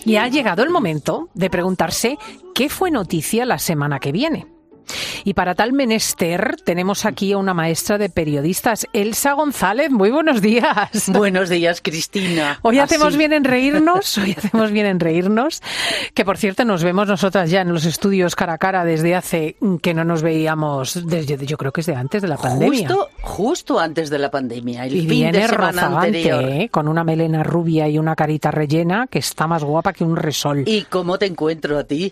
Y ha llegado el momento de preguntarse qué fue noticia la semana que viene. Y para tal menester tenemos aquí a una maestra de periodistas, Elsa González. Muy buenos días. Buenos días, Cristina. Hoy hacemos bien en reírnos, que por cierto nos vemos nosotras ya en los estudios cara a cara desde hace que no nos veíamos, yo creo que es de antes de la pandemia. Justo antes de la pandemia, el y fin viene de semana anterior. Con una melena rubia y una carita rellena que está más guapa que un resol. ¿Y cómo te encuentro a ti?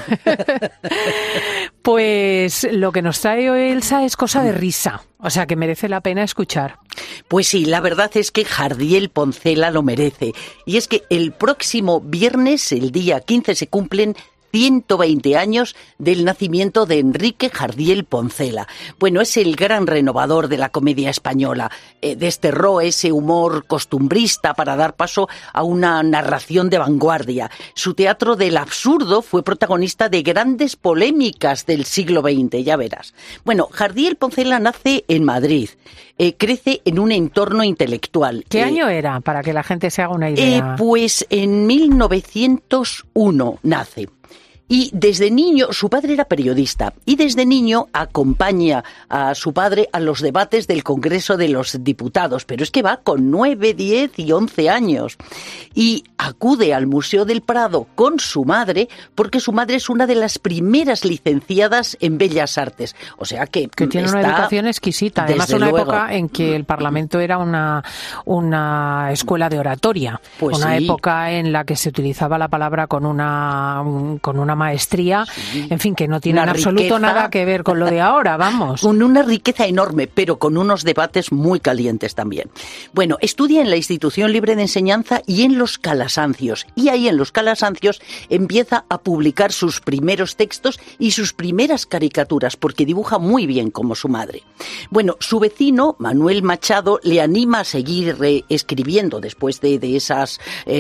Pues lo que nos trae hoy Elsa es cosa de risa, o sea que merece la pena escuchar. Pues sí, la verdad es que Jardiel Poncela lo merece. Y es que el próximo viernes, el día 15, se cumplen 120 años del nacimiento de Enrique Jardiel Poncela. Bueno, es el gran renovador de la comedia española. Desterró ese humor costumbrista para dar paso a una narración de vanguardia. Su teatro del absurdo fue protagonista de grandes polémicas del siglo XX, ya verás. Bueno, Jardiel Poncela nace en Madrid. Crece en un entorno intelectual. ¿Qué año era, para que la gente se haga una idea? Pues en 1901 nace. Y desde niño, su padre era periodista, y desde niño acompaña a su padre a los debates del Congreso de los Diputados, pero es que va con 9, 10 y 11 años. Y acude al Museo del Prado con su madre, porque su madre es una de las primeras licenciadas en Bellas Artes. O sea que tiene una educación exquisita, además una época en que el Parlamento era una escuela de oratoria, pues una sí. época en la que se utilizaba la palabra con una maestría, sí. En fin, que no tiene en absoluto nada que ver con lo de ahora, vamos. Con una riqueza enorme, pero con unos debates muy calientes también. Bueno, estudia en la Institución Libre de Enseñanza y en los Calasancios, y ahí en los Calasancios empieza a publicar sus primeros textos y sus primeras caricaturas, porque dibuja muy bien como su madre. Bueno, su vecino, Manuel Machado, le anima a seguir escribiendo después de esas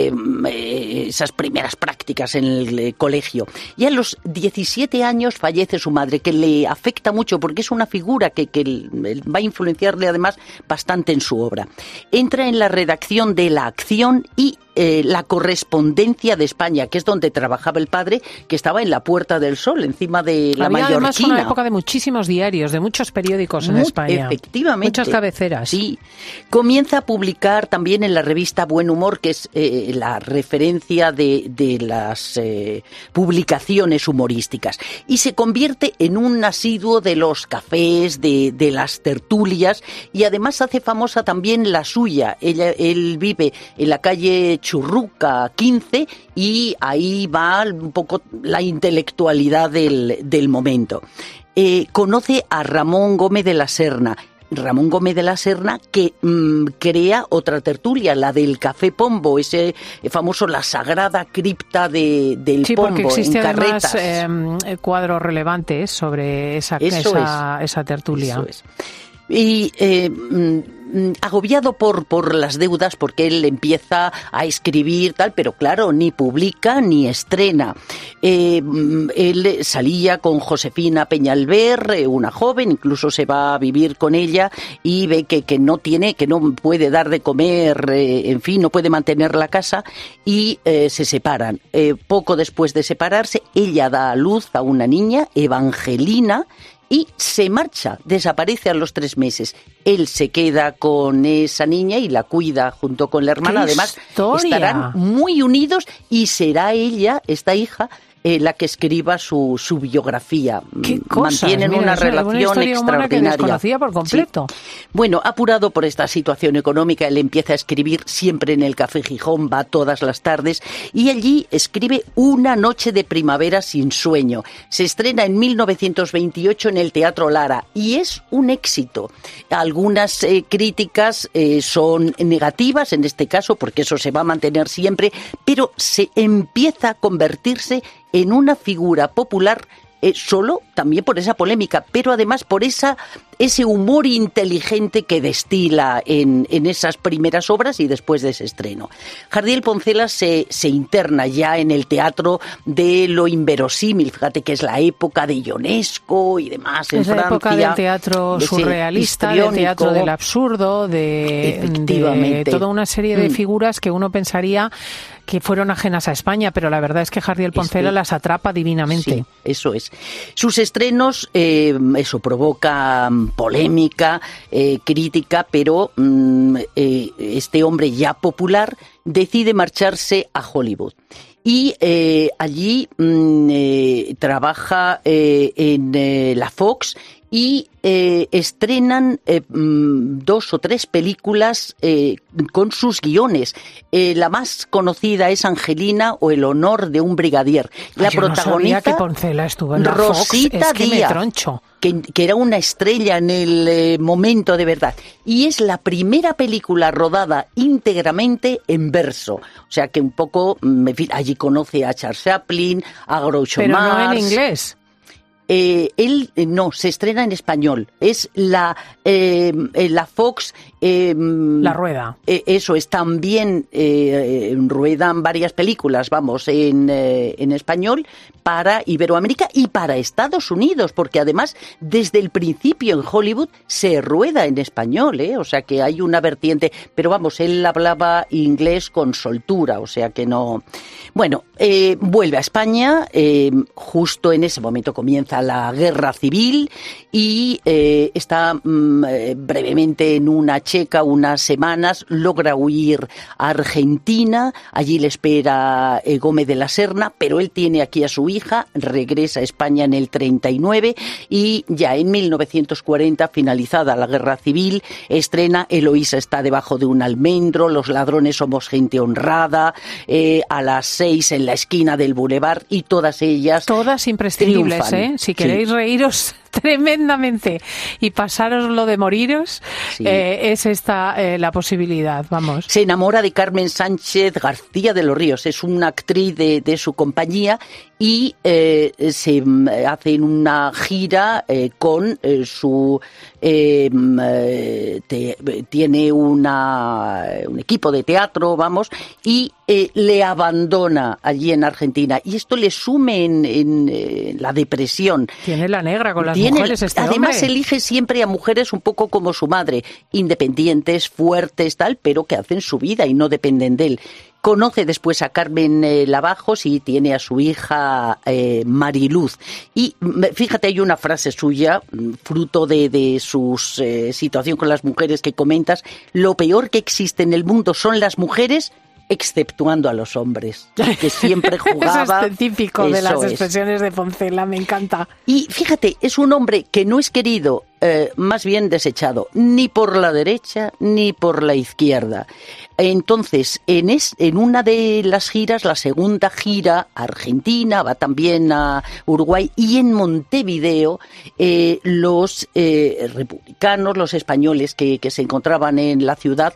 primeras prácticas en el colegio. Y a los 17 años fallece su madre, que le afecta mucho porque es una figura que va a influenciarle además bastante en su obra. Entra en la redacción de La Acción y La Correspondencia de España, que es donde trabajaba el padre, que estaba en la Puerta del Sol, encima de la Mallorquina. Había además una época de muchísimos diarios, de muchos periódicos en España. Efectivamente. Muchas cabeceras. Sí. Comienza a publicar también en la revista Buen Humor, que es la referencia de las publicaciones humorísticas. Y se convierte en un asiduo de los cafés, de las tertulias, y además hace famosa también la suya. Él vive en la calle Churruca 15 y ahí va un poco la intelectualidad del momento. Conoce a Ramón Gómez de la Serna. Ramón Gómez de la Serna, que crea otra tertulia, la del Café Pombo, ese famoso La Sagrada Cripta del sí, Pombo, porque existe en carretas. Además cuadros relevantes sobre esa tertulia. Eso es. Y agobiado por las deudas, porque él empieza a escribir tal, pero claro, ni publica ni estrena. Él salía con Josefina Peñalver, una joven, incluso se va a vivir con ella y ve que no puede dar de comer, en fin, no puede mantener la casa, y se separan. Poco después de separarse, ella da a luz a una niña, Evangelina, y se marcha, desaparece a los 3 meses. Él se queda con esa niña y la cuida junto con la hermana. Además, estarán muy unidos y será ella, esta hija, la que escriba su biografía. ¿Qué cosas? Mantienen una relación extraordinaria. Que desconocía por completo. Sí. Bueno, apurado por esta situación económica, él empieza a escribir siempre en el Café Gijón, va todas las tardes, y allí escribe Una noche de primavera sin sueño. Se estrena en 1928 en el Teatro Lara y es un éxito. Algunas críticas son negativas en este caso, porque eso se va a mantener siempre, pero se empieza a convertirse en una figura popular solo también por esa polémica, pero además por esa ese humor inteligente que destila en esas primeras obras y después de ese estreno. Jardiel Poncela se interna ya en el teatro de lo inverosímil, fíjate que es la época de Ionesco y demás en Francia. Es la época del teatro surrealista, del teatro del absurdo, de toda una serie de figuras que uno pensaría que fueron ajenas a España, pero la verdad es que Jardiel Poncela las atrapa divinamente. Sí, eso es. Sus estrenos, eso provoca polémica, crítica, pero este hombre ya popular decide marcharse a Hollywood. Y allí trabaja en la Fox y estrenan 2 o 3 películas con sus guiones. La más conocida es Angelina o El honor de un brigadier. La protagonista, no sabía que Poncela estuvo en la Rosita Fox. Es que Díaz, me troncho. Que era una estrella en el momento de verdad. Y es la primera película rodada íntegramente en verso. O sea que un poco, en fin, allí conoce a Charles Chaplin, a Groucho Marx. Pero no en inglés. Él no, se estrena en español. Es la Fox. La rueda. Eso es, también ruedan varias películas, vamos, en español para Iberoamérica y para Estados Unidos, porque además desde el principio en Hollywood se rueda en español, o sea que hay una vertiente, pero vamos, él hablaba inglés con soltura, o sea que no. Bueno, vuelve a España, justo en ese momento comienza la guerra civil y está brevemente en una checa unas semanas, logra huir a Argentina, allí le espera Gómez de la Serna, pero él tiene aquí a su hija, regresa a España en el 39 y ya en 1940, finalizada la guerra civil, estrena Eloísa está debajo de un almendro, Los ladrones somos gente honrada, a las 6 en la esquina del Boulevard y todas ellas todas imprescindibles, triunfan. Si queréis reíros tremendamente y pasaros lo de moriros, es esta la posibilidad, vamos. Se enamora de Carmen Sánchez García de los Ríos, es una actriz de su compañía y se hacen una gira con su tiene un equipo de teatro, vamos, y le abandona allí en Argentina y esto le sume en la depresión. Tiene la negra con las mujeres además hombre. Elige siempre a mujeres un poco como su madre, independientes, fuertes, tal, pero que hacen su vida y no dependen de él. Conoce después a Carmen Lavajos y tiene a su hija Mariluz. Y fíjate, hay una frase suya, fruto de su situación con las mujeres que comentas: lo peor que existe en el mundo son las mujeres, exceptuando a los hombres, que siempre jugaba. Eso es específico de las expresiones de Poncela, me encanta. Y fíjate, es un hombre que no es querido, más bien desechado, ni por la derecha ni por la izquierda. Entonces, en una de las giras, la segunda gira a Argentina, va también a Uruguay y en Montevideo, los republicanos, los españoles que se encontraban en la ciudad,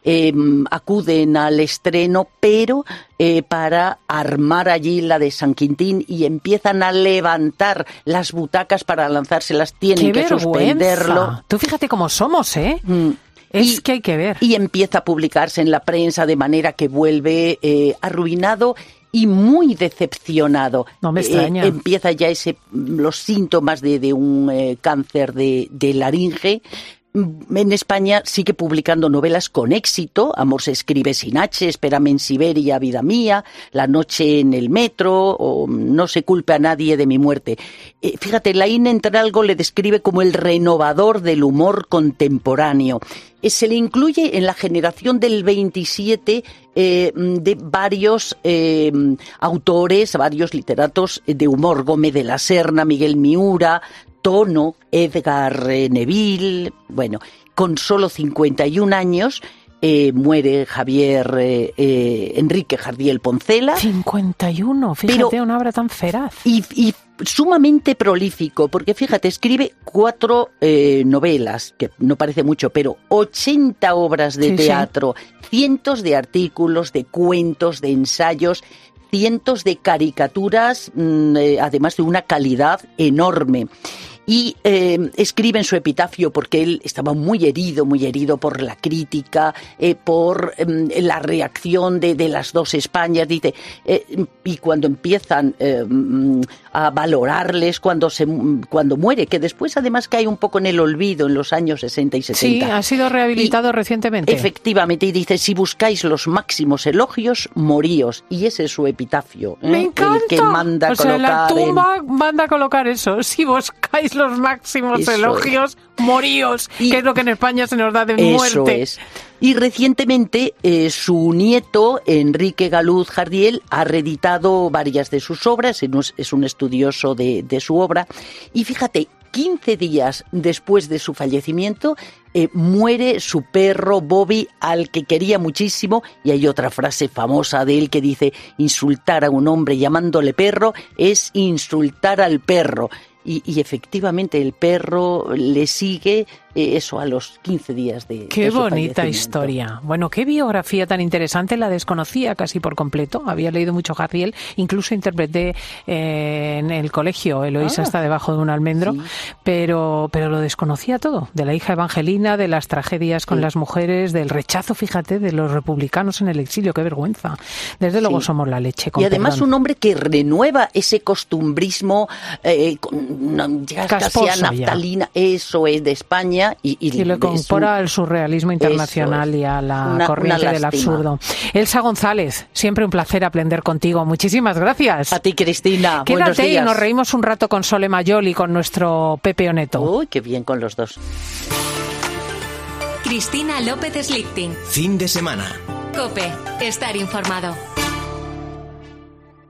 acuden al estreno, pero para armar allí la de San Quintín y empiezan a levantar las butacas para lanzárselas, tienen que suspenderlo. Tú fíjate cómo somos, Es que hay que ver. Y empieza a publicarse en la prensa de manera que vuelve arruinado y muy decepcionado. No me extraña. Empieza ya los síntomas de un cáncer de laringe. En España sigue publicando novelas con éxito: Amor se escribe sin H, Espérame en Siberia, Vida mía, La noche en el metro, o No se culpe a nadie de mi muerte. Fíjate, Laín Entralgo le describe como el renovador del humor contemporáneo. Se le incluye en la generación del 27 de varios autores, varios literatos de humor: Gómez de la Serna, Miguel Miura, Tono, Edgar Neville. Bueno, con solo 51 años muere Enrique Jardiel Poncela. 51, fíjate, pero, una obra tan feraz. Y sumamente prolífico, porque fíjate, escribe 4 novelas, que no parece mucho, pero 80 obras de teatro, cientos de artículos, de cuentos, de ensayos, cientos de caricaturas, además de una calidad enorme. y escribe en su epitafio, porque él estaba muy herido por la crítica, por la reacción de las dos Españas, dice, y cuando empiezan a valorarles, cuando muere, que después además cae un poco en el olvido en los años 60 y 70. Sí, ha sido rehabilitado recientemente. Efectivamente, y dice, si buscáis los máximos elogios, moríos. Y ese es su epitafio. ¡Me encanta! El que manda a colocar. En la tumba manda a colocar eso. Si buscáis los máximos elogios, moríos. Que es lo que en España se nos da de muerte. Eso es. Y recientemente su nieto, Enrique Galuz Jardiel, ha reeditado varias de sus obras, es un estudioso de su obra. Y fíjate, 15 días después de su fallecimiento, muere su perro Bobby, al que quería muchísimo, y hay otra frase famosa de él que dice, insultar a un hombre llamándole perro es insultar al perro. Y efectivamente el perro le sigue eso a los 15 días de Qué su bonita historia. Bueno, qué biografía tan interesante, la desconocía casi por completo. Había leído mucho Jardiel, incluso interpreté en el colegio Eloísa está debajo de un almendro, sí. pero lo desconocía todo, de la hija Evangelina, de las tragedias con las mujeres, del rechazo, fíjate, de los republicanos en el exilio, qué vergüenza. Desde luego somos la leche. Y además un hombre que renueva ese costumbrismo casi a naftalina, eso es de España. Y lo incorpora al surrealismo internacional y a la corriente del absurdo. Elsa González, siempre un placer aprender contigo. Muchísimas gracias. A ti, Cristina. Quédate y nos reímos un rato con Sole Mayol y con nuestro Pepe Oneto. Uy, qué bien con los dos. Cristina López Slichting. Fin de semana. COPE. Estar informado.